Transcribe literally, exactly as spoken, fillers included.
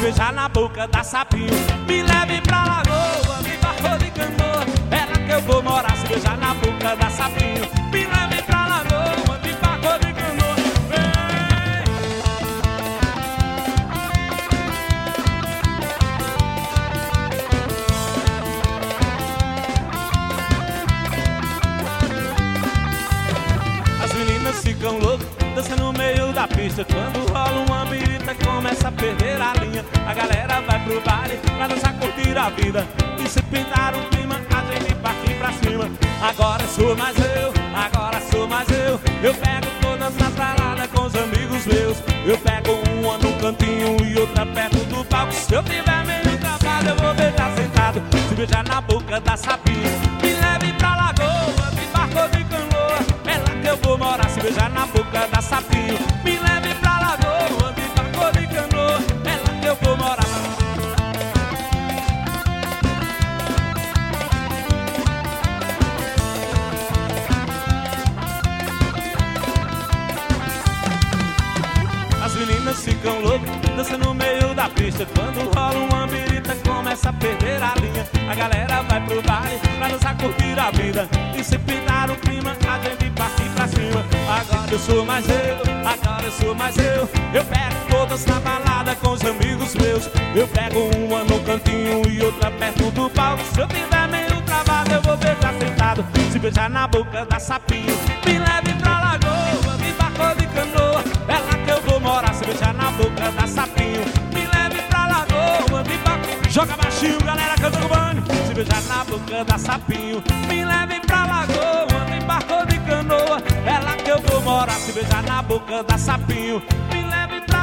beijar na boca da sapinho. Me leve pra lagoa, me barco de canoa, é lá que eu vou morar. Se beijar na boca da sapinho. Me leve pra lagoa, me barco de canoa. As meninas ficam loucas, dança no meio da pista. Quando rola uma birita, começa a perder a linha. A galera vai pro baile pra dançar, curtir a vida. E se pintar um clima, a gente parte pra cima. Agora sou mais eu, agora sou mais eu. Eu pego todas as baladas com os amigos meus. Eu pego uma no cantinho e outra perto do palco. Se eu tiver meio travado, eu vou beijar sentado. Se beijar na boca da sapinha. Me leve pra lagoa, me barco de canoa, é lá que eu vou morar. Se beijar na boca da sapinho. Me leve pra lagoa, me barco de canoa, é lá que eu vou morar. As meninas ficam loucas, dança no meio da pista. Quando rola uma birita, começa a perder a linha. A galera vai pro baile pra dançar, curtir a vida. E se pintar o clima, a gente parte pra cima. Agora eu sou mais eu, agora eu sou mais eu. Eu pego todas na balada com os amigos meus. Eu pego uma no cantinho e outra perto do palco. Se eu tiver meio travado, eu vou beijar sentado. Se beijar na boca da sapinho. Me leve pra lagoa, me barco de canoa, é lá que eu vou morar. Se beijar na boca da sapinho. Me leve pra lagoa, me barco. Joga baixinho, galera, canta no banho. Se beijar na boca da sapinho. Me leve pra lagoa, me barco de canoa, é lá que eu vou morar. Se beijar na boca da sapinho. Me leve pra